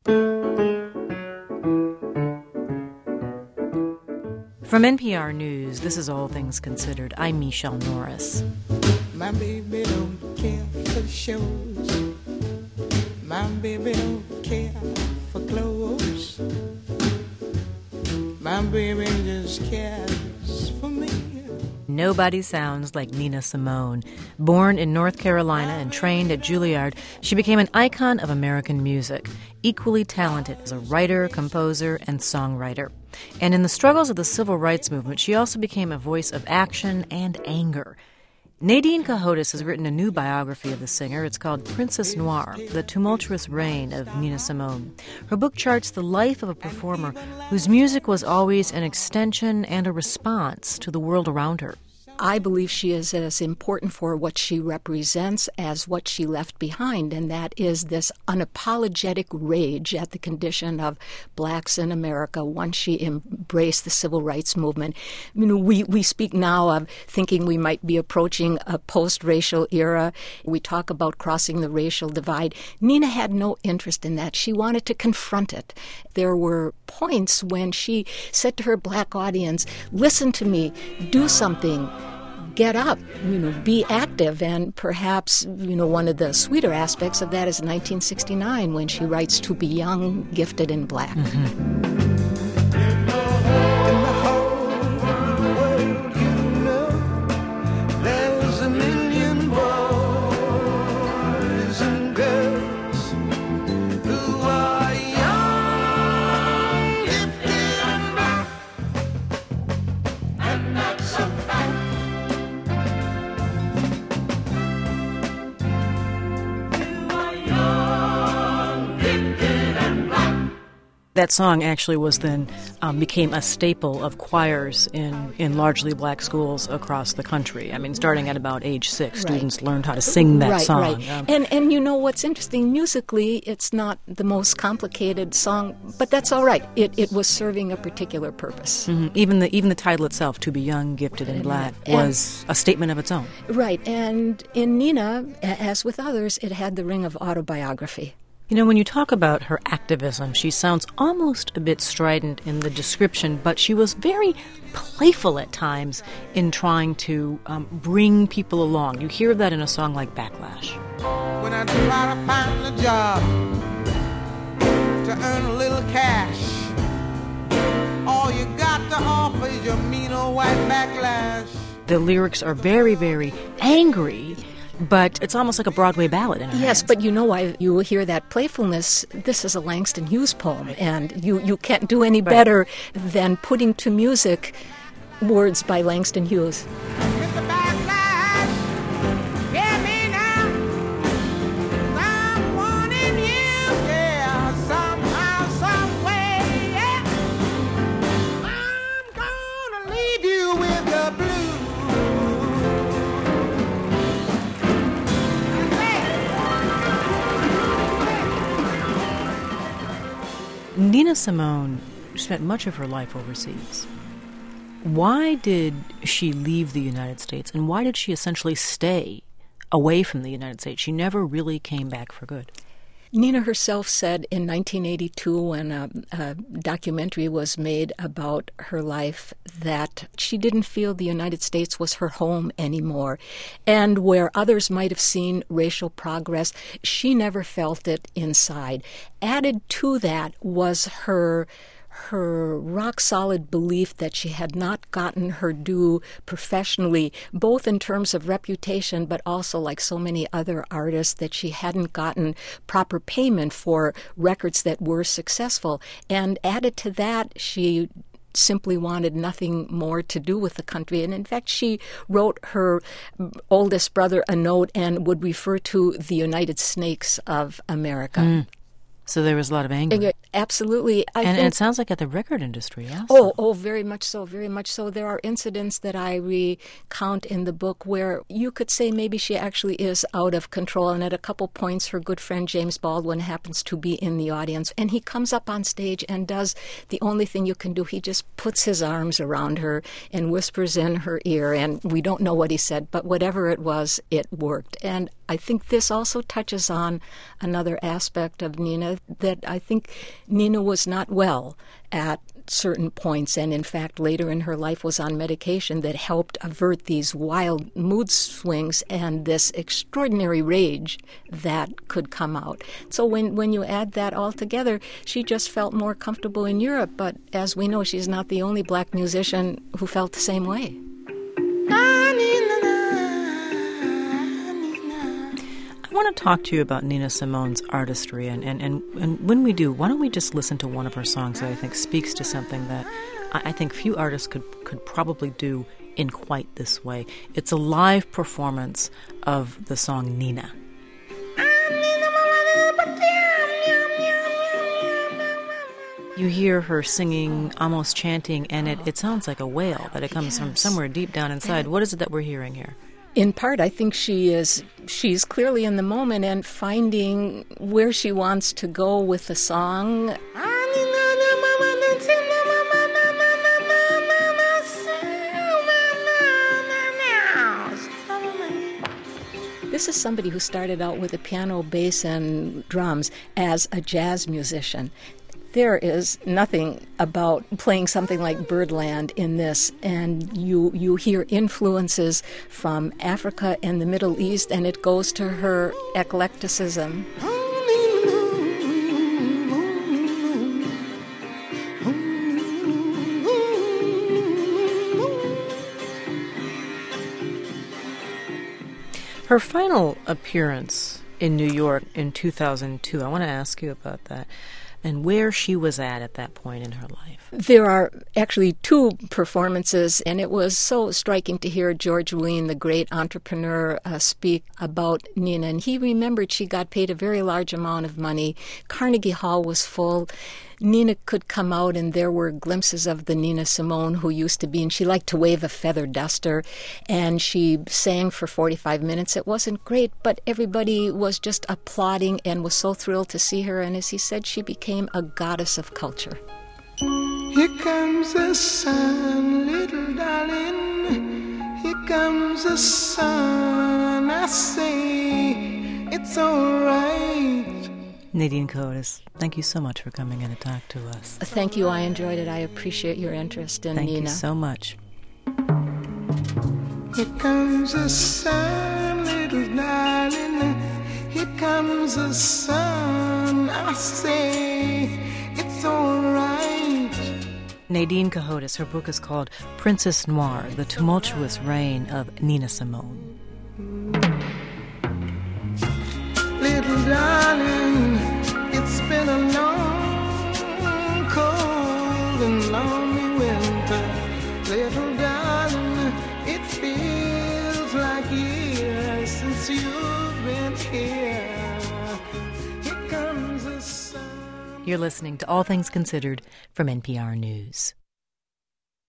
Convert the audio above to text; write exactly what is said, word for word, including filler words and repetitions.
From N P R News, this is All Things Considered. I'm Michelle Norris. My baby don't care for the shows. My baby don't care for clothes. My baby just cares for me. Nobody sounds like Nina Simone. Born in North Carolina and trained at Juilliard, she became an icon of American music, equally talented as a writer, composer, and songwriter. And in the struggles of the civil rights movement, she also became a voice of action and anger. Nadine Cohodes has written a new biography of the singer. It's called Princess Noire, The Tumultuous Reign of Nina Simone. Her book charts the life of a performer whose music was always an extension and a response to the world around her. I believe she is as important for what she represents as what she left behind, and that is this unapologetic rage at the condition of blacks in America once she embraced the civil rights movement. You know, we, we speak now of thinking we might be approaching a post-racial era. We talk about crossing the racial divide. Nina had no interest in that. She wanted to confront it. There were points when she said to her black audience, listen to me, do something. Get up, you know, be active. And perhaps, you know, one of the sweeter aspects of that is nineteen sixty-nine when she writes To Be Young, Gifted, and Black. Mm-hmm. That song actually was then um, became a staple of choirs in, in largely black schools across the country. I mean, starting at about age six, right. Students learned how to sing that right, song. Right. Um, and and you know what's interesting? Musically, it's not the most complicated song, but that's all right. It it was serving a particular purpose. Mm-hmm. Even the even the title itself, To Be Young, Gifted, and Black, was and, a statement of its own. Right. And in Nina, as with others, it had the ring of autobiography. You know, when you talk about her activism, she sounds almost a bit strident in the description, but she was very playful at times in trying to um, bring people along. You hear that in a song like Backlash. When I try to find a job to earn a little cash, all you got to offer is your mean old white backlash. The lyrics are very, very angry, but it's almost like a Broadway ballad in a Yes, sense. But you know why you will hear that playfulness. This is a Langston Hughes poem, and you, you can't do any better right. than putting to music words by Langston Hughes. Nina Simone spent much of her life overseas. Why did she leave the United States, and why did she essentially stay away from the United States? She never really came back for good. Nina herself said in nineteen eighty-two, when a, a documentary was made about her life, that she didn't feel the United States was her home anymore. And where others might have seen racial progress, she never felt it inside. Added to that was her her rock-solid belief that she had not gotten her due professionally, both in terms of reputation, but also, like so many other artists, that she hadn't gotten proper payment for records that were successful. And added to that, she simply wanted nothing more to do with the country. And in fact, she wrote her oldest brother a note and would refer to the United Snakes of America. Mm. So there was a lot of anger. Absolutely. I and, think, and it sounds like at the record industry also. Oh, oh, very much so, very much so. There are incidents that I recount in the book where you could say maybe she actually is out of control. And at a couple points, her good friend James Baldwin happens to be in the audience. And he comes up on stage and does the only thing you can do. He just puts his arms around her and whispers in her ear. And we don't know what he said, but whatever it was, it worked. And I think this also touches on another aspect of Nina, that I think Nina was not well at certain points, and in fact later in her life was on medication that helped avert these wild mood swings and this extraordinary rage that could come out. So when, when you add that all together, she just felt more comfortable in Europe. But as we know, she's not the only black musician who felt the same way. I want to talk to you about Nina Simone's artistry, and, and, and, and when we do, why don't we just listen to one of her songs that I think speaks to something that I, I think few artists could, could probably do in quite this way. It's a live performance of the song Nina. You hear her singing, almost chanting, and it, it sounds like a wail, that it comes yes. from somewhere deep down inside. What is it that we're hearing here? In part, I think she is, she's clearly in the moment and finding where she wants to go with the song. This is somebody who started out with a piano, bass, and drums as a jazz musician. There is nothing about playing something like Birdland in this, and you you hear influences from Africa and the Middle East, and it goes to her eclecticism. Her final appearance in New York in two thousand two, I want to ask you about that, and where she was at at that point in her life. There are actually two performances, and it was so striking to hear George Wein, the great entrepreneur, uh, speak about Nina. And he remembered she got paid a very large amount of money. Carnegie Hall was full. Nina could come out, and there were glimpses of the Nina Simone who used to be, and she liked to wave a feather duster, and she sang for forty-five minutes. It wasn't great, but everybody was just applauding and was so thrilled to see her, and as he said, she became a goddess of culture. Here comes the sun, little darling. Here comes the sun. I say it's all right. Nadine Cohodes, thank you so much for coming in to talk to us. Thank you. I enjoyed it. I appreciate your interest in thank Nina. Thank you so much. Here comes the sun, little darling. Here comes the sun. I say it's all right. Nadine Cohodes, her book is called Princess Noire, The Tumultuous Reign of Nina Simone. Little darling, it's been a long, cold and lonely winter. Little darling, it feels like years since you've been here. Here comes the sun. You're listening to All Things Considered from N P R News.